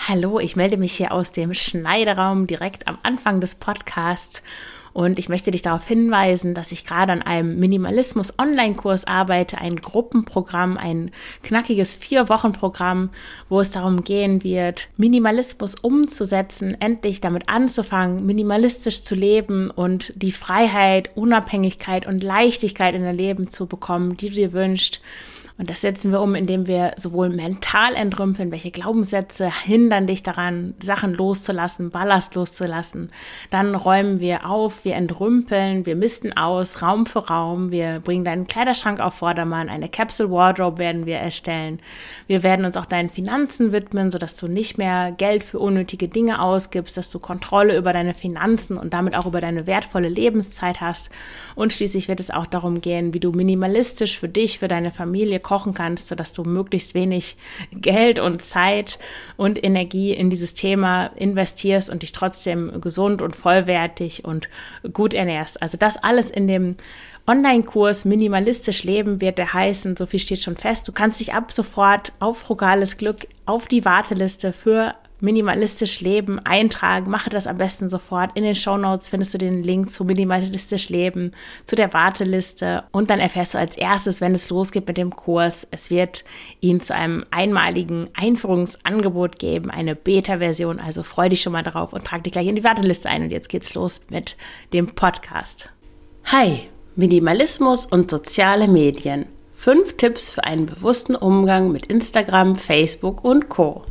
Hallo, ich melde mich hier aus dem Schneideraum direkt am Anfang des Podcasts und ich möchte dich darauf hinweisen, dass ich gerade an einem Minimalismus-Online-Kurs arbeite, ein Gruppenprogramm, ein knackiges 4-Wochen-Programm, wo es darum gehen wird, Minimalismus umzusetzen, endlich damit anzufangen, minimalistisch zu leben und die Freiheit, Unabhängigkeit und Leichtigkeit in dein Leben zu bekommen, die du dir wünschst. Und das setzen wir um, indem wir sowohl mental entrümpeln, welche Glaubenssätze hindern dich daran, Sachen loszulassen, Ballast loszulassen. Dann räumen wir auf, wir entrümpeln, wir misten aus, Raum für Raum. Wir bringen deinen Kleiderschrank auf Vordermann, eine Capsule Wardrobe werden wir erstellen. Wir werden uns auch deinen Finanzen widmen, sodass du nicht mehr Geld für unnötige Dinge ausgibst, dass du Kontrolle über deine Finanzen und damit auch über deine wertvolle Lebenszeit hast. Und schließlich wird es auch darum gehen, wie du minimalistisch für dich, für deine Familie kochen kannst, sodass du möglichst wenig Geld und Zeit und Energie in dieses Thema investierst und dich trotzdem gesund und vollwertig und gut ernährst. Also das alles in dem Online-Kurs Minimalistisch Leben wird der heißen, so viel steht schon fest. Du kannst dich ab sofort auf Frugales Glück auf die Warteliste für Minimalistisch Leben eintragen. Mache das am besten sofort. In den Shownotes findest du den Link zu Minimalistisch Leben, zu der Warteliste und dann erfährst du als erstes, wenn es losgeht mit dem Kurs. Es wird ihn zu einem einmaligen Einführungsangebot geben, eine Beta-Version. Also freu dich schon mal drauf und trag dich gleich in die Warteliste ein. Und jetzt geht's los mit dem Podcast. Hi, Minimalismus und soziale Medien. 5 Tipps für einen bewussten Umgang mit Instagram, Facebook und Co.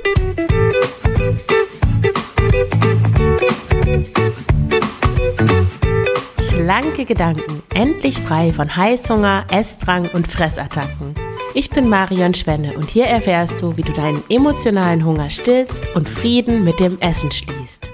Schlanke Gedanken, endlich frei von Heißhunger, Essdrang und Fressattacken. Ich bin Marion Schwenne und hier erfährst du, wie du deinen emotionalen Hunger stillst und Frieden mit dem Essen schließt.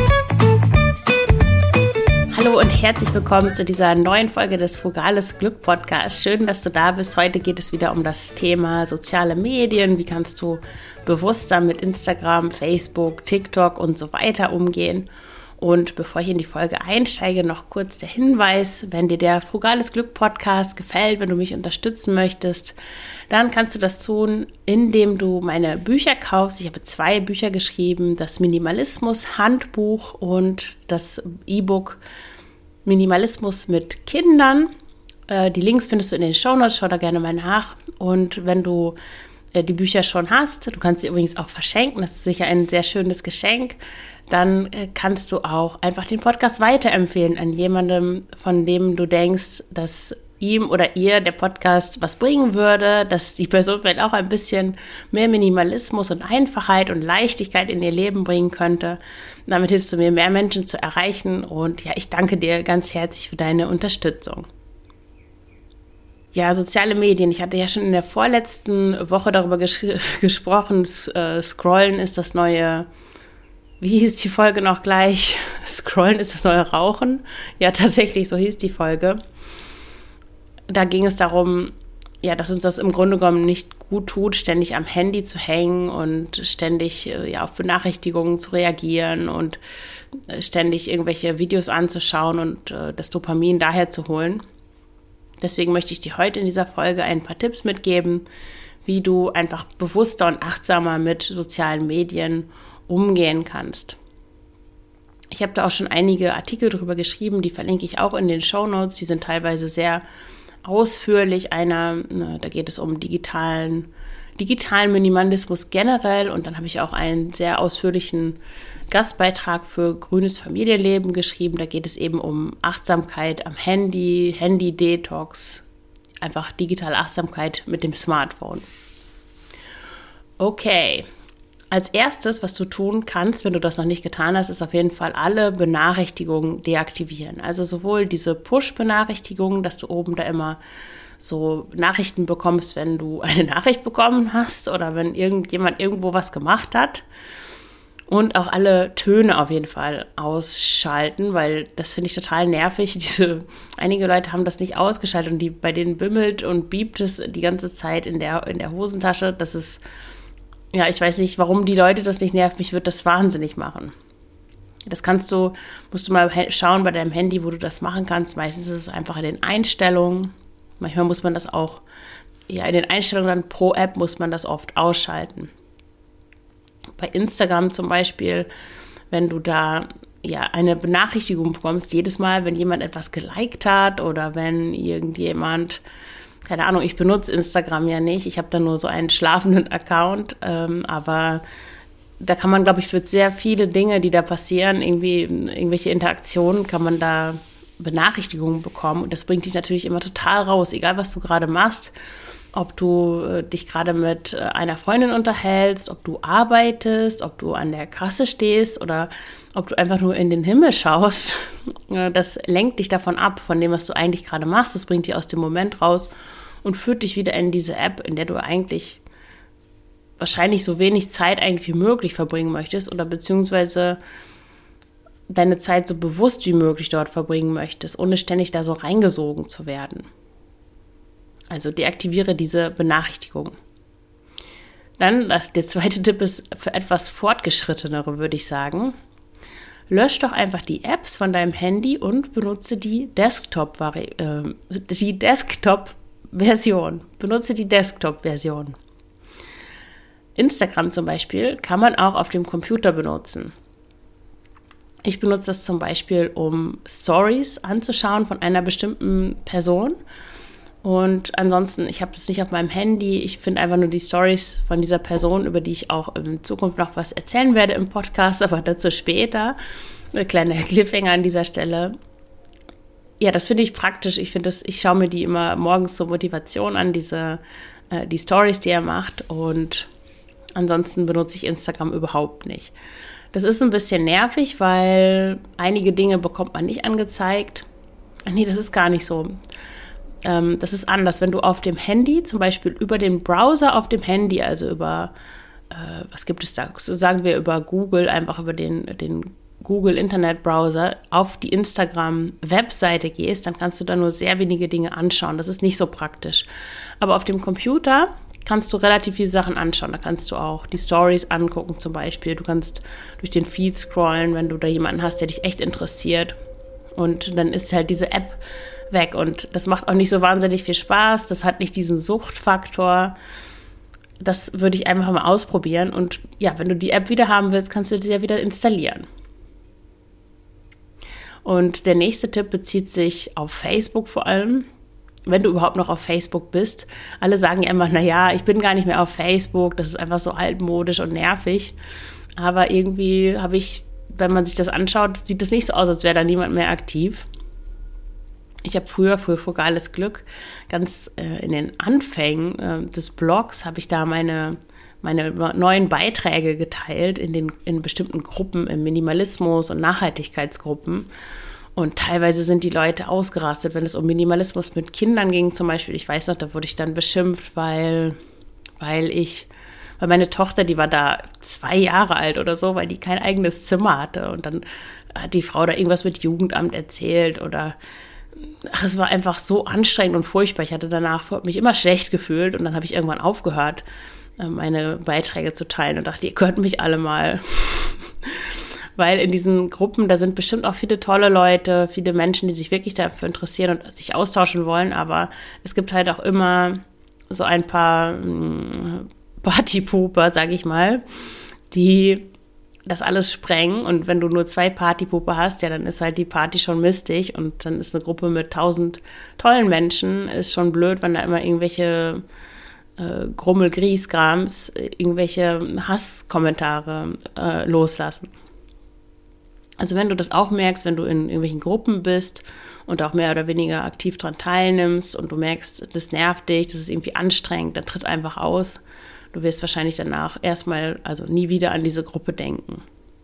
Hallo und herzlich willkommen zu dieser neuen Folge des Frugales Glück Podcasts. Schön, dass du da bist. Heute geht es wieder um das Thema soziale Medien. Wie kannst du bewusster mit Instagram, Facebook, TikTok und so weiter umgehen? Und bevor ich in die Folge einsteige, noch kurz der Hinweis, wenn dir der Frugales Glück Podcast gefällt, wenn du mich unterstützen möchtest, dann kannst du das tun, indem du meine Bücher kaufst. Ich habe 2 Bücher geschrieben, das Minimalismus Handbuch und das E-Book Minimalismus mit Kindern. Die Links findest du in den Shownotes, schau da gerne mal nach. Und wenn du die Bücher schon hast, du kannst sie übrigens auch verschenken, das ist sicher ein sehr schönes Geschenk, dann kannst du auch einfach den Podcast weiterempfehlen an jemandem, von dem du denkst, dass ihm oder ihr der Podcast was bringen würde, dass die Person vielleicht auch ein bisschen mehr Minimalismus und Einfachheit und Leichtigkeit in ihr Leben bringen könnte. Damit hilfst du mir, mehr Menschen zu erreichen und ja, ich danke dir ganz herzlich für deine Unterstützung. Ja, soziale Medien. Ich hatte ja schon in der vorletzten Woche darüber gesprochen, Scrollen ist das neue, wie hieß die Folge noch gleich? Scrollen ist das neue Rauchen. Ja, tatsächlich, so hieß die Folge. Da ging es darum, ja, dass uns das im Grunde genommen nicht gut tut, ständig am Handy zu hängen und ständig auf Benachrichtigungen zu reagieren und ständig irgendwelche Videos anzuschauen und das Dopamin daher zu holen. Deswegen möchte ich dir heute in dieser Folge ein paar Tipps mitgeben, wie du einfach bewusster und achtsamer mit sozialen Medien umgehen kannst. Ich habe da auch schon einige Artikel drüber geschrieben, die verlinke ich auch in den Shownotes. Die sind teilweise sehr ausführlich. Da geht es um digitalen Minimalismus generell und dann habe ich auch einen sehr ausführlichen Gastbeitrag für grünes Familienleben geschrieben. Da geht es eben um Achtsamkeit am Handy, Handy-Detox, einfach digitale Achtsamkeit mit dem Smartphone. Okay, als erstes, was du tun kannst, wenn du das noch nicht getan hast, ist auf jeden Fall alle Benachrichtigungen deaktivieren. Also sowohl diese Push-Benachrichtigungen, dass du oben da immer so Nachrichten bekommst, wenn du eine Nachricht bekommen hast oder wenn irgendjemand irgendwo was gemacht hat. Und auch alle Töne auf jeden Fall ausschalten, weil das finde ich total nervig. Einige Leute haben das nicht ausgeschaltet und bei denen bimmelt und biebt es die ganze Zeit in der Hosentasche. Das ist, ja, ich weiß nicht, warum die Leute das nicht nervt. Mich würde das wahnsinnig machen. Musst du mal schauen bei deinem Handy, wo du das machen kannst. Meistens ist es einfach in den Einstellungen. Manchmal muss man das auch, ja, in den Einstellungen dann pro App muss man das oft ausschalten. Bei Instagram zum Beispiel, wenn du da eine Benachrichtigung bekommst, jedes Mal, wenn jemand etwas geliked hat oder wenn irgendjemand, keine Ahnung, ich benutze Instagram ja nicht, ich habe da nur so einen schlafenden Account, aber da kann man, glaube ich, für sehr viele Dinge, die da passieren, irgendwelche Interaktionen, kann man da Benachrichtigungen bekommen und das bringt dich natürlich immer total raus, egal was du gerade machst. Ob du dich gerade mit einer Freundin unterhältst, ob du arbeitest, ob du an der Kasse stehst oder ob du einfach nur in den Himmel schaust. Das lenkt dich davon ab, von dem, was du eigentlich gerade machst. Das bringt dich aus dem Moment raus und führt dich wieder in diese App, in der du eigentlich wahrscheinlich so wenig Zeit eigentlich wie möglich verbringen möchtest oder beziehungsweise deine Zeit so bewusst wie möglich dort verbringen möchtest, ohne ständig da so reingesogen zu werden. Also deaktiviere diese Benachrichtigung. Dann, der zweite Tipp ist für etwas Fortgeschrittenere, würde ich sagen. Lösch doch einfach die Apps von deinem Handy und benutze die Desktop-Version. Benutze die Desktop-Version. Instagram zum Beispiel kann man auch auf dem Computer benutzen. Ich benutze das zum Beispiel, um Stories anzuschauen von einer bestimmten Person. Und ansonsten, ich habe das nicht auf meinem Handy. Ich finde einfach nur die Stories von dieser Person, über die ich auch in Zukunft noch was erzählen werde im Podcast, aber dazu später. Ein kleiner Cliffhanger an dieser Stelle. Ja, das finde ich praktisch. Ich schaue mir die immer morgens zur Motivation an, die Stories, die er macht. Und ansonsten benutze ich Instagram überhaupt nicht. Das ist ein bisschen nervig, weil einige Dinge bekommt man nicht angezeigt. Nee, das ist gar nicht so. Das ist anders, wenn du auf dem Handy, zum Beispiel über den Browser auf dem Handy, also über, was gibt es da, sagen wir über Google, einfach über den Google Internet Browser auf die Instagram-Webseite gehst, dann kannst du da nur sehr wenige Dinge anschauen. Das ist nicht so praktisch. Aber auf dem Computer kannst du relativ viele Sachen anschauen. Da kannst du auch die Stories angucken zum Beispiel. Du kannst durch den Feed scrollen, wenn du da jemanden hast, der dich echt interessiert. Und dann ist halt diese App weg und das macht auch nicht so wahnsinnig viel Spaß, das hat nicht diesen Suchtfaktor, das würde ich einfach mal ausprobieren und ja, wenn du die App wieder haben willst, kannst du sie ja wieder installieren. Und der nächste Tipp bezieht sich auf Facebook vor allem, wenn du überhaupt noch auf Facebook bist. Alle sagen ja immer, naja, ich bin gar nicht mehr auf Facebook, das ist einfach so altmodisch und nervig, aber irgendwie wenn man sich das anschaut, sieht es nicht so aus, als wäre da niemand mehr aktiv. Ich habe früher für Frugales Glück ganz in den Anfängen des Blogs habe ich da meine neuen Beiträge geteilt in bestimmten Gruppen, im Minimalismus- und Nachhaltigkeitsgruppen. Und teilweise sind die Leute ausgerastet, wenn es um Minimalismus mit Kindern ging zum Beispiel. Ich weiß noch, da wurde ich dann beschimpft, weil meine Tochter, die war da 2 Jahre alt oder so, weil die kein eigenes Zimmer hatte. Und dann hat die Frau da irgendwas mit Jugendamt erzählt oder es war einfach so anstrengend und furchtbar. Ich hatte danach mich immer schlecht gefühlt und dann habe ich irgendwann aufgehört, meine Beiträge zu teilen und dachte, ihr könnt mich alle mal. Weil in diesen Gruppen, da sind bestimmt auch viele tolle Leute, viele Menschen, die sich wirklich dafür interessieren und sich austauschen wollen, aber es gibt halt auch immer so ein paar Partypooper, sage ich mal, die das alles sprengen und wenn du nur 2 Partypooper hast, ja, dann ist halt die Party schon mistig und dann ist eine Gruppe mit 1000 tollen Menschen, ist schon blöd, wenn da immer irgendwelche Grummel-Griesgrams, irgendwelche Hasskommentare loslassen. Also wenn du das auch merkst, wenn du in irgendwelchen Gruppen bist und auch mehr oder weniger aktiv daran teilnimmst und du merkst, das nervt dich, das ist irgendwie anstrengend, dann tritt einfach aus. Du wirst wahrscheinlich danach erstmal, also nie wieder an diese Gruppe denken.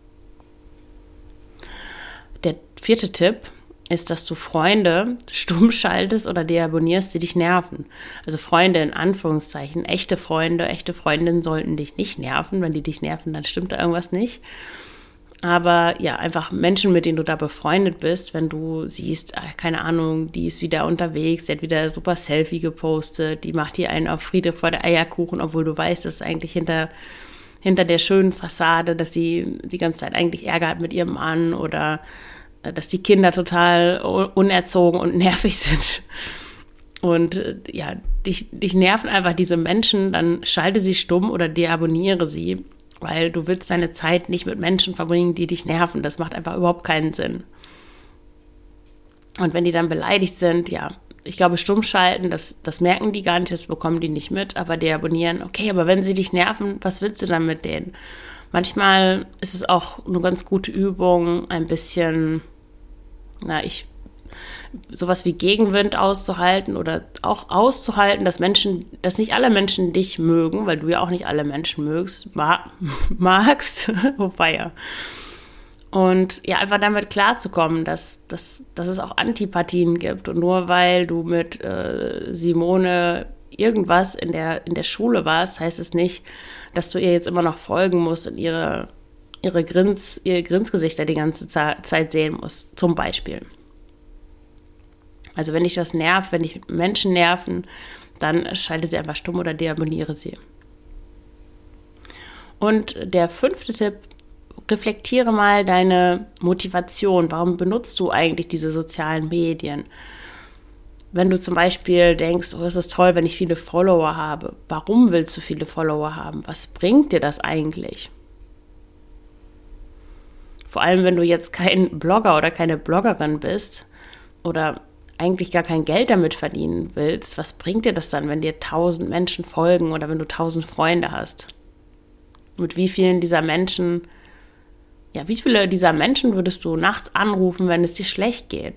Der 4. Tipp ist, dass du Freunde stumm schaltest oder deabonnierst, die dich nerven. Also Freunde in Anführungszeichen, echte Freundinnen sollten dich nicht nerven. Wenn die dich nerven, dann stimmt da irgendwas nicht. Aber ja, einfach Menschen, mit denen du da befreundet bist, wenn du siehst, keine Ahnung, die ist wieder unterwegs, die hat wieder super Selfie gepostet, die macht hier einen auf Friede vor der Eierkuchen, obwohl du weißt, dass es eigentlich hinter der schönen Fassade, dass sie die ganze Zeit eigentlich Ärger hat mit ihrem Mann oder dass die Kinder total unerzogen und nervig sind. Und ja, dich nerven einfach diese Menschen, dann schalte sie stumm oder deabonniere sie. weil du willst deine Zeit nicht mit Menschen verbringen, die dich nerven. Das macht einfach überhaupt keinen Sinn. Und wenn die dann beleidigt sind, ja, ich glaube, stumm schalten, das merken die gar nicht, das bekommen die nicht mit, aber deabonnieren. Okay, aber wenn sie dich nerven, was willst du dann mit denen? Manchmal ist es auch eine ganz gute Übung, ein bisschen, sowas wie Gegenwind auszuhalten oder auch auszuhalten, dass nicht alle Menschen dich mögen, weil du ja auch nicht alle Menschen magst, wobei ja. Und ja, einfach damit klarzukommen, dass es auch Antipathien gibt. Und nur weil du mit Simone irgendwas in der Schule warst, heißt es nicht, dass du ihr jetzt immer noch folgen musst und ihre Grinsgesichter die ganze Zeit sehen musst, zum Beispiel. Also wenn dich das nervt, wenn dich Menschen nerven, dann schalte sie einfach stumm oder deabonniere sie. Und der 5. Tipp: Reflektiere mal deine Motivation. Warum benutzt du eigentlich diese sozialen Medien? Wenn du zum Beispiel denkst, oh, es ist toll, wenn ich viele Follower habe. Warum willst du viele Follower haben? Was bringt dir das eigentlich? Vor allem, wenn du jetzt kein Blogger oder keine Bloggerin bist oder eigentlich gar kein Geld damit verdienen willst, was bringt dir das dann, wenn dir 1000 Menschen folgen oder wenn du 1000 Freunde hast? Mit wie viele dieser Menschen würdest du nachts anrufen, wenn es dir schlecht geht?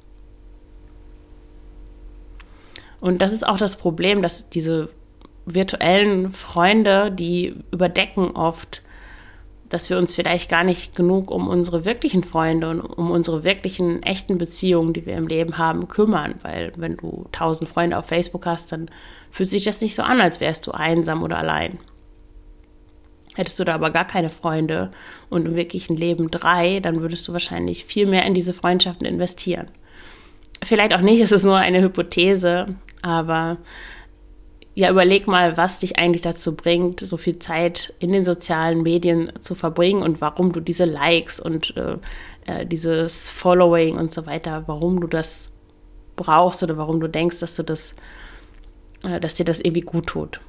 Und das ist auch das Problem, dass diese virtuellen Freunde, die überdecken oft, dass wir uns vielleicht gar nicht genug um unsere wirklichen Freunde und um unsere wirklichen, echten Beziehungen, die wir im Leben haben, kümmern. Weil wenn du 1000 Freunde auf Facebook hast, dann fühlt sich das nicht so an, als wärst du einsam oder allein. Hättest du da aber gar keine Freunde und im wirklichen Leben 3, dann würdest du wahrscheinlich viel mehr in diese Freundschaften investieren. Vielleicht auch nicht, es ist nur eine Hypothese, aber ja, überleg mal, was dich eigentlich dazu bringt, so viel Zeit in den sozialen Medien zu verbringen und warum du diese Likes und dieses Following und so weiter, warum du das brauchst oder warum du denkst, dass dir das irgendwie gut tut.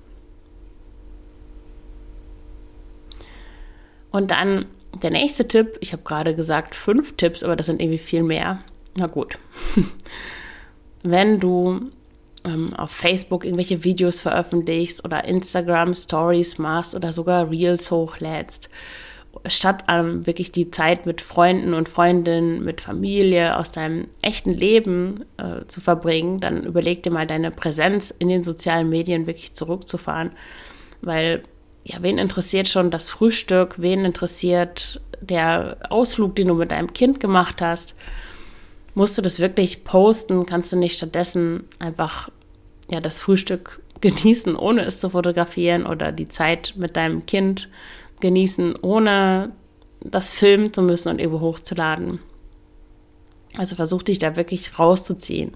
Und dann der nächste Tipp, ich habe gerade gesagt 5 Tipps, aber das sind irgendwie viel mehr. Na gut. Wenn du auf Facebook irgendwelche Videos veröffentlichst oder Instagram Stories machst oder sogar Reels hochlädst, statt wirklich die Zeit mit Freunden und Freundinnen, mit Familie aus deinem echten Leben zu verbringen, dann überleg dir mal, deine Präsenz in den sozialen Medien wirklich zurückzufahren, weil ja, wen interessiert schon das Frühstück, wen interessiert der Ausflug, den du mit deinem Kind gemacht hast? Musst du das wirklich posten? Kannst du nicht stattdessen einfach das Frühstück genießen, ohne es zu fotografieren oder die Zeit mit deinem Kind genießen, ohne das filmen zu müssen und irgendwo hochzuladen? Also versuch dich da wirklich rauszuziehen.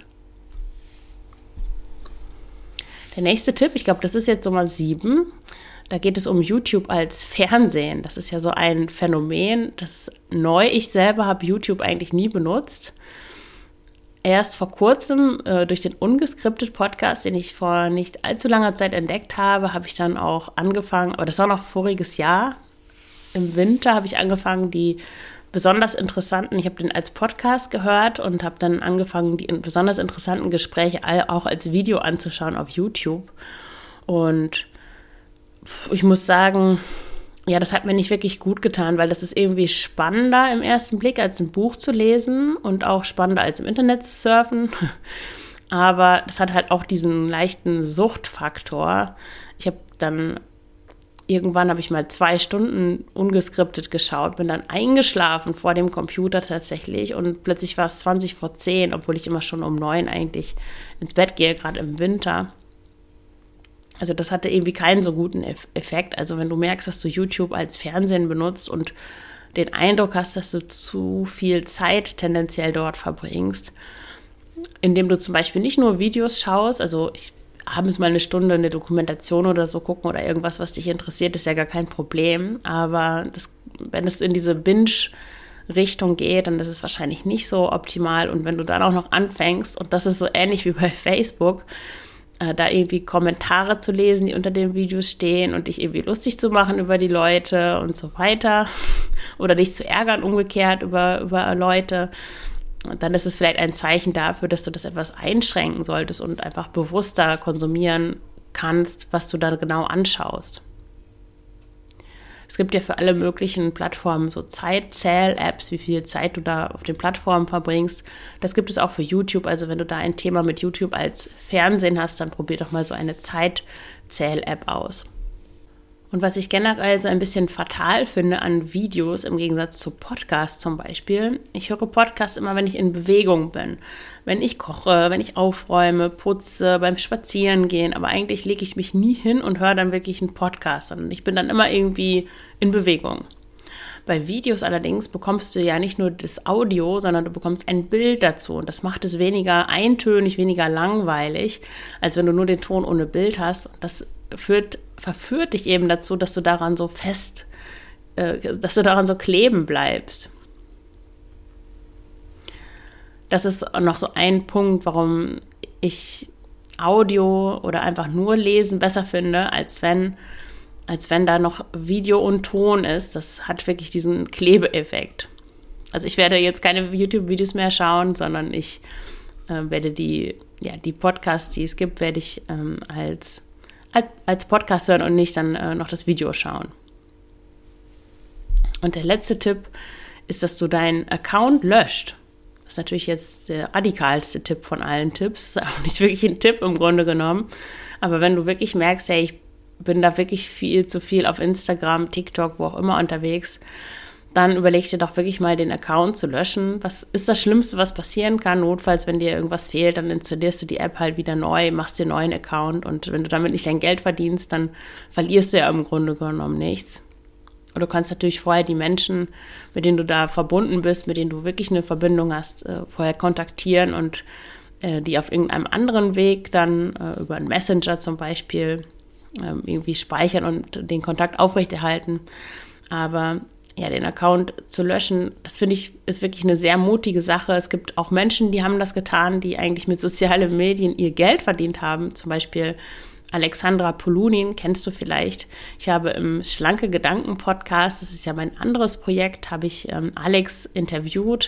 Der nächste Tipp, ich glaube, das ist jetzt Nummer 7. Da geht es um YouTube als Fernsehen. Das ist ja so ein Phänomen, das ist neu. Ich selber habe YouTube eigentlich nie benutzt. Erst vor kurzem durch den Ungeskriptet-Podcast, den ich vor nicht allzu langer Zeit entdeckt habe, habe ich dann auch angefangen, aber das war noch voriges Jahr, im Winter habe ich angefangen, die besonders interessanten, ich habe den als Podcast gehört und habe dann angefangen, die besonders interessanten Gespräche auch als Video anzuschauen auf YouTube. Und ich muss sagen, ja, das hat mir nicht wirklich gut getan, weil das ist irgendwie spannender im ersten Blick, als ein Buch zu lesen und auch spannender, als im Internet zu surfen. Aber das hat halt auch diesen leichten Suchtfaktor. Irgendwann habe ich mal 2 Stunden ungeskriptet geschaut, bin dann eingeschlafen vor dem Computer tatsächlich und plötzlich war es 20 vor 10, obwohl ich immer schon um 9 eigentlich ins Bett gehe, gerade im Winter. Also das hatte irgendwie keinen so guten Effekt. Also wenn du merkst, dass du YouTube als Fernsehen benutzt und den Eindruck hast, dass du zu viel Zeit tendenziell dort verbringst, indem du zum Beispiel nicht nur Videos schaust, also ich abends mal eine Stunde eine Dokumentation oder so gucken oder irgendwas, was dich interessiert, ist ja gar kein Problem. Aber wenn es in diese Binge-Richtung geht, dann ist es wahrscheinlich nicht so optimal. Und wenn du dann auch noch anfängst, und das ist so ähnlich wie bei Facebook, da irgendwie Kommentare zu lesen, die unter den Videos stehen und dich irgendwie lustig zu machen über die Leute und so weiter oder dich zu ärgern umgekehrt über Leute, dann ist es vielleicht ein Zeichen dafür, dass du das etwas einschränken solltest und einfach bewusster konsumieren kannst, was du da genau anschaust. Es gibt ja für alle möglichen Plattformen so Zeitzähl-Apps, wie viel Zeit du da auf den Plattformen verbringst. Das gibt es auch für YouTube. Also wenn du da ein Thema mit YouTube als Fernsehen hast, dann probier doch mal so eine Zeitzähl-App aus. Und was ich generell so ein bisschen fatal finde an Videos im Gegensatz zu Podcasts zum Beispiel, ich höre Podcasts immer, wenn ich in Bewegung bin. Wenn ich koche, wenn ich aufräume, putze, beim Spazierengehen. Aber eigentlich lege ich mich nie hin und höre dann wirklich einen Podcast, sondern ich bin dann immer irgendwie in Bewegung. Bei Videos allerdings bekommst du ja nicht nur das Audio, sondern du bekommst ein Bild dazu. Und das macht es weniger eintönig, weniger langweilig, als wenn du nur den Ton ohne Bild hast. Und das verführt dich eben dazu, dass du daran so kleben bleibst. Das ist noch so ein Punkt, warum ich Audio oder einfach nur Lesen besser finde, als wenn da noch Video und Ton ist. Das hat wirklich diesen Klebeeffekt. Also ich werde jetzt keine YouTube-Videos mehr schauen, sondern ich werde die Podcasts, die es gibt, werde ich als Podcast hören und nicht dann noch das Video schauen. Und der letzte Tipp ist, dass du deinen Account löscht. Das ist natürlich jetzt der radikalste Tipp von allen Tipps. Auch nicht wirklich ein Tipp im Grunde genommen. Aber wenn du wirklich merkst, hey, ich bin da wirklich viel zu viel auf Instagram, TikTok, wo auch immer unterwegs, dann überleg dir doch wirklich mal, den Account zu löschen. Was ist das Schlimmste, was passieren kann? Notfalls, wenn dir irgendwas fehlt, dann installierst du die App halt wieder neu, machst dir einen neuen Account und wenn du damit nicht dein Geld verdienst, dann verlierst du ja im Grunde genommen nichts. Und du kannst natürlich vorher die Menschen, mit denen du da verbunden bist, mit denen du wirklich eine Verbindung hast, vorher kontaktieren und die auf irgendeinem anderen Weg dann über einen Messenger zum Beispiel irgendwie speichern und den Kontakt aufrechterhalten. Aber ja, den Account zu löschen, das finde ich, ist wirklich eine sehr mutige Sache. Es gibt auch Menschen, die haben das getan, die eigentlich mit sozialen Medien ihr Geld verdient haben. Zum Beispiel Alexandra Polunin, kennst du vielleicht. Ich habe im Schlanke Gedanken Podcast, das ist ja mein anderes Projekt, habe ich Alex interviewt,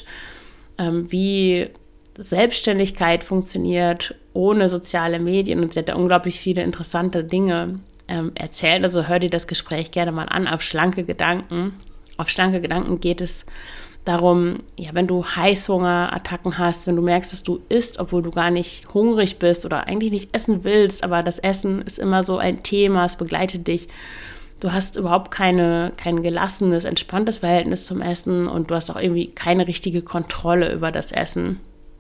wie Selbstständigkeit funktioniert ohne soziale Medien. Und sie hat da unglaublich viele interessante Dinge erzählt. Also hör dir das Gespräch gerne mal an auf Schlanke Gedanken. Auf Schlanke Gedanken geht es darum, ja, wenn du Heißhungerattacken hast, wenn du merkst, dass du isst, obwohl du gar nicht hungrig bist oder eigentlich nicht essen willst, aber das Essen ist immer so ein Thema, es begleitet dich. Du hast überhaupt kein gelassenes, entspanntes Verhältnis zum Essen und du hast auch irgendwie keine richtige Kontrolle über das Essen.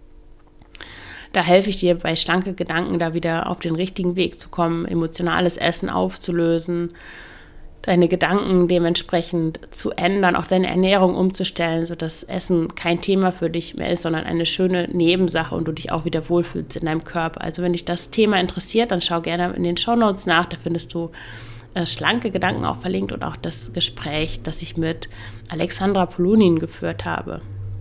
Da helfe ich dir bei Schlanke Gedanken, da wieder auf den richtigen Weg zu kommen, emotionales Essen aufzulösen, deine Gedanken dementsprechend zu ändern, auch deine Ernährung umzustellen, sodass Essen kein Thema für dich mehr ist, sondern eine schöne Nebensache und du dich auch wieder wohlfühlst in deinem Körper. Also wenn dich das Thema interessiert, dann schau gerne in den Shownotes nach, da findest du Schlanke Gedanken auch verlinkt und auch das Gespräch, das ich mit Alexandra Polunin geführt habe.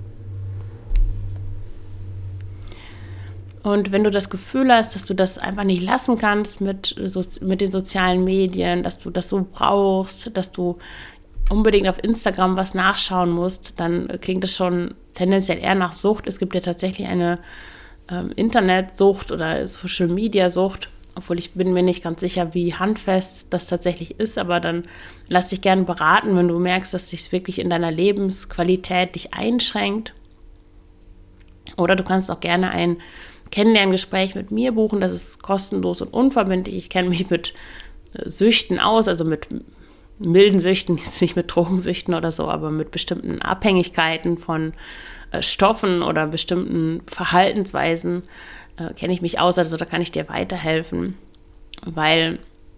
Und wenn du das Gefühl hast, dass du das einfach nicht lassen kannst mit den sozialen Medien, dass du das so brauchst, dass du unbedingt auf Instagram was nachschauen musst, dann klingt das schon tendenziell eher nach Sucht. Es gibt ja tatsächlich eine Internetsucht oder Social-Media-Sucht, obwohl ich bin mir nicht ganz sicher, wie handfest das tatsächlich ist, aber dann lass dich gerne beraten, wenn du merkst, dass sich wirklich in deiner Lebensqualität dich einschränkt. Oder du kannst auch gerne ein Kennenlerngespräch mit mir buchen, das ist kostenlos und unverbindlich. Ich kenne mich mit Süchten aus, also mit milden Süchten, jetzt nicht mit Drogensüchten oder so, aber mit bestimmten Abhängigkeiten von Stoffen oder bestimmten Verhaltensweisen kenne ich mich aus, also da kann ich dir weiterhelfen, weil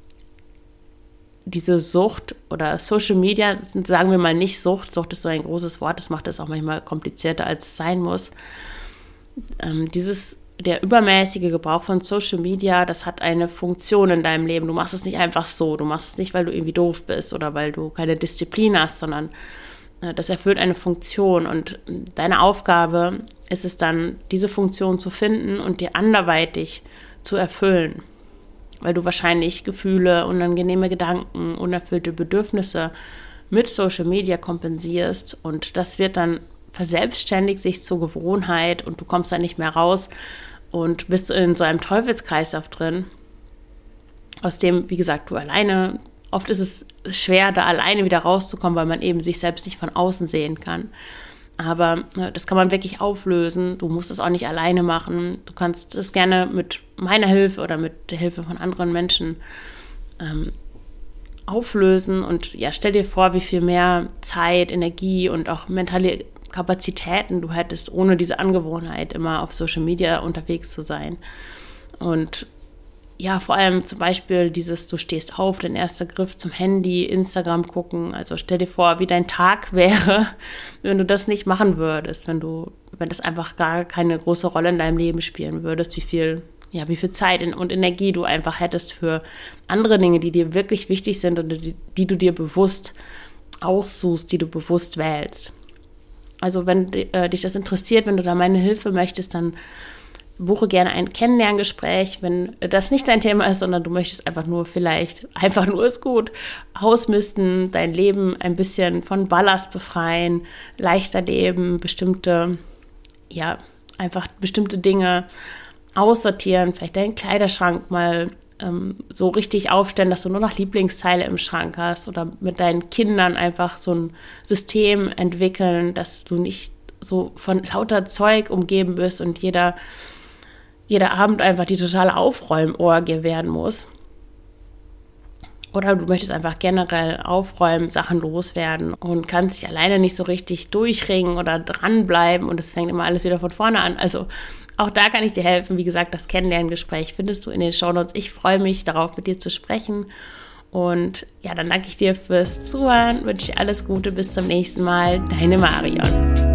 diese Sucht oder Social Media, sagen wir mal nicht Sucht ist so ein großes Wort, das macht es auch manchmal komplizierter, als es sein muss. Der übermäßige Gebrauch von Social Media, das hat eine Funktion in deinem Leben. Du machst es nicht einfach so, du machst es nicht, weil du irgendwie doof bist oder weil du keine Disziplin hast, sondern das erfüllt eine Funktion und deine Aufgabe ist es dann, diese Funktion zu finden und dir anderweitig zu erfüllen. weil du wahrscheinlich Gefühle, unangenehme Gedanken, unerfüllte Bedürfnisse mit Social Media kompensierst und das wird dann verselbstständigt sich zur Gewohnheit und du kommst da nicht mehr raus und bist in so einem Teufelskreislauf drin, aus dem, wie gesagt, du alleine, oft ist es schwer, da alleine wieder rauszukommen, weil man eben sich selbst nicht von außen sehen kann. Aber das kann man wirklich auflösen. Du musst es auch nicht alleine machen. Du kannst es gerne mit meiner Hilfe oder mit der Hilfe von anderen Menschen auflösen. Und ja, stell dir vor, wie viel mehr Zeit, Energie und auch mentale Kapazitäten du hättest, ohne diese Angewohnheit, immer auf Social Media unterwegs zu sein. Und ja, vor allem zum Beispiel dieses, du stehst auf, dein erster Griff zum Handy, Instagram gucken. Also stell dir vor, wie dein Tag wäre, wenn du das nicht machen würdest, wenn das einfach gar keine große Rolle in deinem Leben spielen würdest, wie viel Zeit und Energie du einfach hättest für andere Dinge, die dir wirklich wichtig sind und die du dir bewusst aussuchst, die du bewusst wählst. Also wenn dich das interessiert, wenn du da meine Hilfe möchtest, dann buche gerne ein Kennenlerngespräch, wenn das nicht dein Thema ist, sondern du möchtest einfach nur ist gut, ausmisten, dein Leben ein bisschen von Ballast befreien, leichter leben, bestimmte Dinge aussortieren, vielleicht deinen Kleiderschrank mal so richtig aufstellen, dass du nur noch Lieblingsteile im Schrank hast oder mit deinen Kindern einfach so ein System entwickeln, dass du nicht so von lauter Zeug umgeben bist und jeder Abend einfach die totale Aufräumorgie werden muss. Oder du möchtest einfach generell aufräumen, Sachen loswerden und kannst dich alleine nicht so richtig durchringen oder dranbleiben und es fängt immer alles wieder von vorne an. Also auch da kann ich dir helfen. Wie gesagt, das Kennenlerngespräch findest du in den Shownotes. Ich freue mich darauf, mit dir zu sprechen. Und ja, dann danke ich dir fürs Zuhören, wünsche dir alles Gute, bis zum nächsten Mal. Deine Marion.